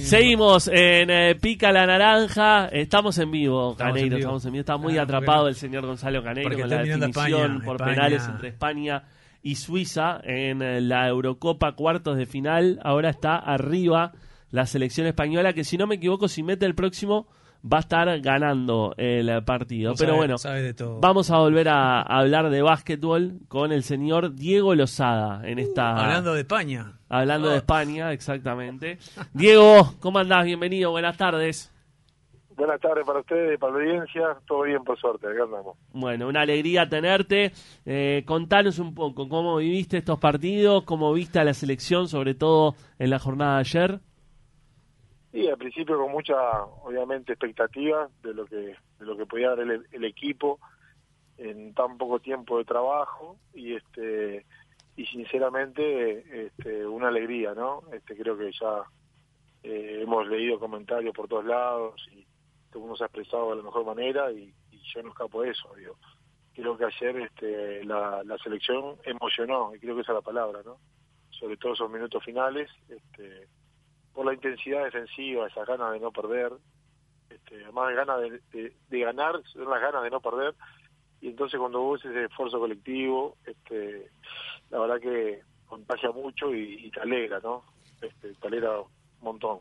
Seguimos en Pica la Naranja. Estamos en vivo, Caneiro. Estamos en vivo. Está muy atrapado el señor Gonzalo Caneiro con la definición por penales entre España y Suiza en la Eurocopa cuartos de final. Ahora está arriba la selección española, que si no me equivoco, si mete el próximo va a estar ganando el partido. Pero bueno, vamos a volver a hablar de básquetbol con el señor Diego Lozada en esta... Hablando de España. Hablando de España, exactamente. Diego, ¿cómo andás? Bienvenido, buenas tardes. Buenas tardes para ustedes, para la audiencia. Todo bien, por suerte, acá andamos. Bueno, una alegría tenerte. Contanos un poco, ¿cómo viviste estos partidos? ¿Cómo viste a la selección, sobre todo en la jornada de ayer? Sí, al principio con mucha, obviamente, expectativa de lo que podía dar el equipo en tan poco tiempo de trabajo y sinceramente una alegría, ¿no? Creo que ya hemos leído comentarios por todos lados y todo el mundo se ha expresado de la mejor manera y yo no escapo de eso, digo. Creo que ayer la selección emocionó, y creo que esa es la palabra, ¿no? Sobre todo esos minutos finales, por la intensidad defensiva, esas ganas de no perder, además ganas de ganar, son las ganas de no perder, y entonces cuando vos ese esfuerzo colectivo, la verdad que contagia mucho y te alegra, ¿no? Te alegra un montón.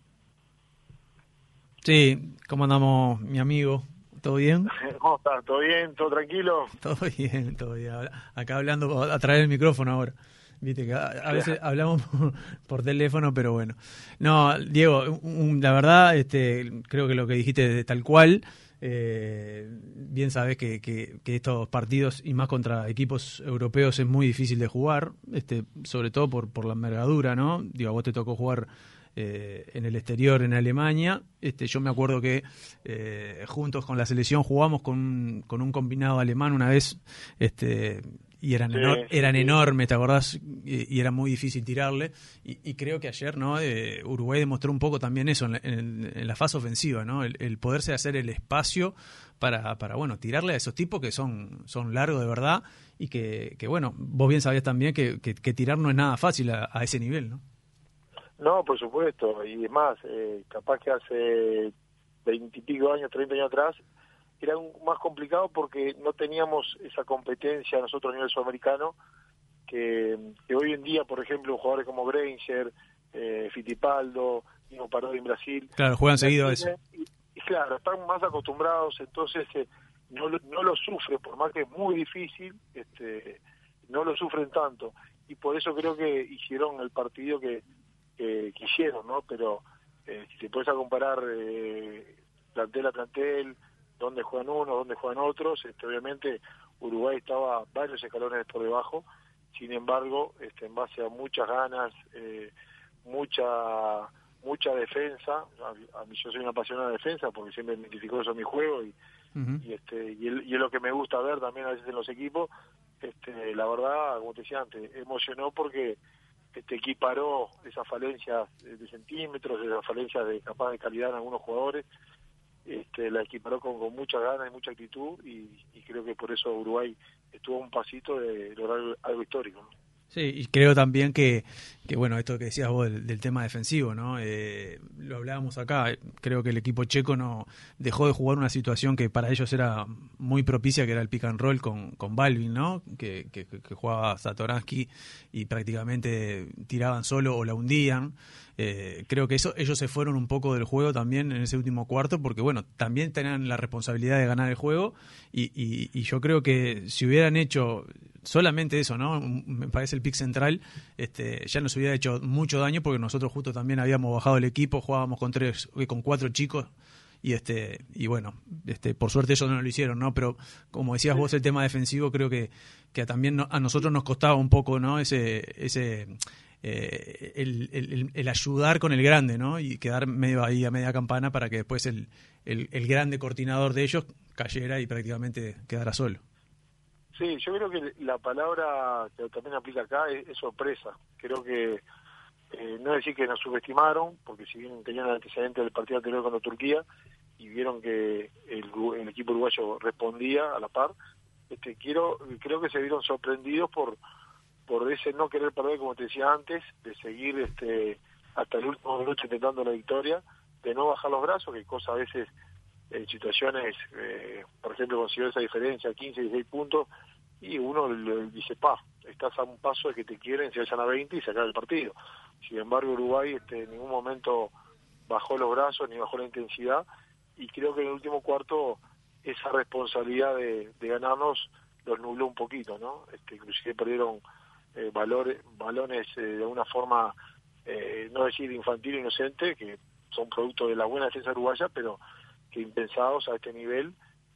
Sí, ¿cómo andamos, mi amigo? ¿Todo bien? ¿Cómo estás? ¿Todo bien? ¿Todo tranquilo? Todo bien, todo bien. Acá hablando a través del micrófono ahora. Viste que a veces hablamos por teléfono, pero bueno. No, Diego, la verdad, creo que lo que dijiste es tal cual. Bien sabés que estos partidos, y más contra equipos europeos, es muy difícil de jugar, sobre todo por la envergadura, ¿no? Digo, a vos te tocó jugar en el exterior, en Alemania. Yo me acuerdo que juntos con la selección jugamos con un combinado alemán una vez, y eran enormes, ¿te acordás? Y era muy difícil tirarle. Y creo que ayer, ¿no? Uruguay demostró un poco también eso en la fase ofensiva, ¿no? El poderse hacer el espacio para bueno, tirarle a esos tipos que son largos de verdad y que bueno, vos bien sabías también que tirar no es nada fácil a ese nivel, ¿no? No, por supuesto, y es más, capaz que hace 20 y pico años, 30 años atrás, era más complicado porque no teníamos esa competencia nosotros a nivel sudamericano que hoy en día, por ejemplo, jugadores como Granger, Fittipaldo, Nino Parodi en Brasil... Claro, juegan seguido a eso. Y claro, están más acostumbrados, entonces no lo sufren, por más que es muy difícil, no lo sufren tanto. Y por eso creo que hicieron el partido que hicieron, ¿no? Pero si te puedes a comparar plantel a plantel, dónde juegan unos, dónde juegan otros, obviamente Uruguay estaba varios escalones por debajo, sin embargo, en base a muchas ganas, mucha defensa, a mí yo soy una apasionada de defensa porque siempre me identificó eso en mi juego y es lo que me gusta ver también a veces en los equipos. La verdad, como te decía antes, emocionó porque equiparó esas falencias de centímetros, esas falencias de capaz de calidad en algunos jugadores, la equiparó con muchas ganas y mucha actitud y creo que por eso Uruguay estuvo a un pasito de lograr algo histórico, ¿no? Sí, y creo también que bueno, esto que decías vos del tema defensivo, ¿no? Lo hablábamos acá, creo que el equipo checo no dejó de jugar una situación que para ellos era muy propicia, que era el pick and roll con Balvin, ¿no? Que jugaba Satoransky y prácticamente tiraban solo o la hundían. Creo que ellos se fueron un poco del juego también en ese último cuarto, porque bueno, también tenían la responsabilidad de ganar el juego y yo creo que si hubieran hecho solamente eso, ¿no? Me parece el pick central, ya nos hubiera hecho mucho daño porque nosotros justo también habíamos bajado el equipo, jugábamos con 4 chicos y bueno, por suerte ellos no lo hicieron, ¿no? Pero como decías vos, el tema defensivo creo que también a nosotros nos costaba un poco, ¿no? El ayudar con el grande, ¿no? Y quedar medio ahí a media campana para que después el grande coordinador de ellos cayera y prácticamente quedara solo. Sí, yo creo que la palabra que también aplica acá es sorpresa. Creo que no decir que nos subestimaron, porque si bien tenían el antecedente del partido anterior contra Turquía y vieron que el equipo uruguayo respondía a la par, creo que se vieron sorprendidos por ese no querer perder, como te decía antes, de seguir hasta el último minuto intentando la victoria, de no bajar los brazos, que cosa a veces en situaciones, por ejemplo, consiguió esa diferencia, 15, 16 puntos, y uno le dice, estás a un paso de que te quieren, se vayan a 20 y se acaba el partido. Sin embargo, Uruguay en ningún momento bajó los brazos ni bajó la intensidad, y creo que en el último cuarto esa responsabilidad de ganarnos los nubló un poquito, ¿no? Inclusive perdieron balones de alguna forma, no decir infantil, inocente, que son producto de la buena defensa uruguaya, pero que impensados a este nivel,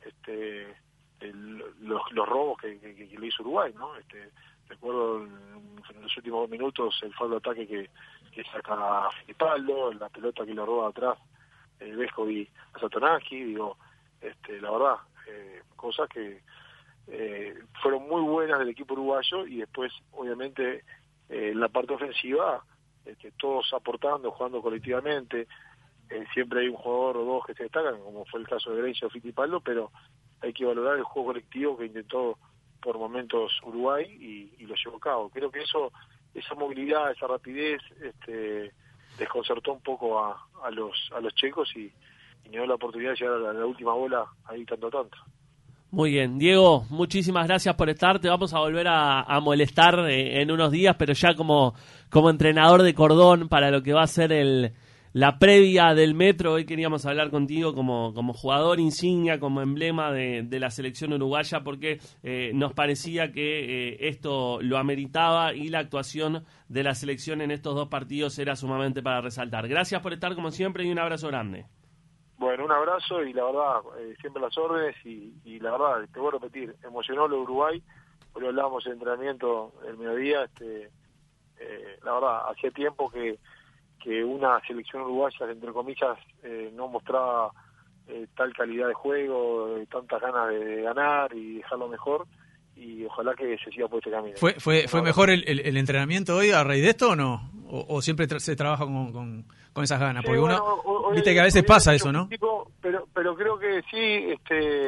los robos que le hizo Uruguay, ¿no? Recuerdo en los últimos minutos el fallo de ataque que saca Filipaldo, la pelota que le roba atrás Vescovi a Satoranski, digo, la verdad, cosas que fueron muy buenas del equipo uruguayo, y después obviamente en la parte ofensiva, todos aportando, jugando colectivamente. Siempre hay un jugador o dos que se destacan, como fue el caso de Grecia o Fittipaldo, pero hay que valorar el juego colectivo que intentó por momentos Uruguay y lo llevó a cabo. Creo que esa movilidad, esa rapidez, desconcertó un poco a los checos y nos dio la oportunidad de llegar a la última bola ahí tanto. Muy bien, Diego, muchísimas gracias por estar. Te vamos a volver a molestar en unos días, pero ya como entrenador de cordón para lo que va a ser la previa del Metro. Hoy queríamos hablar contigo como jugador insignia, como emblema de la selección uruguaya, porque nos parecía que esto lo ameritaba y la actuación de la selección en estos dos partidos era sumamente para resaltar. Gracias por estar como siempre y un abrazo grande. Bueno, un abrazo, y la verdad, siempre las órdenes, y la verdad, te voy a repetir, emocionó lo de Uruguay. Hoy hablábamos de entrenamiento el mediodía, la verdad, hacía tiempo que una selección uruguaya, entre comillas, no mostraba tal calidad de juego, tantas ganas de ganar y dejarlo mejor, y ojalá que se siga por este camino. ¿Fue mejor el entrenamiento hoy a raíz de esto o no? ¿O siempre se trabaja con esas ganas? Porque viste que a veces pasa eso, ¿no? Pero creo que sí,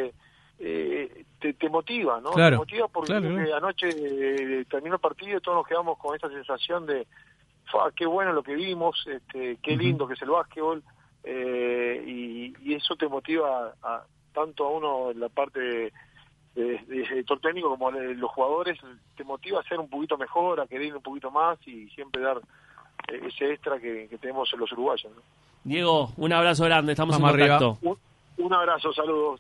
te motiva, ¿no? Claro, te motiva porque claro. Anoche terminó el partido y todos nos quedamos con esa sensación de qué bueno lo que vimos, qué lindo que es el básquetbol, y eso te motiva tanto a uno en la parte de director técnico como los jugadores, te motiva a ser un poquito mejor, a querer ir un poquito más y siempre dar ese extra que tenemos en los uruguayos, ¿no? Diego, un abrazo grande, estamos en contacto. Un abrazo, saludos.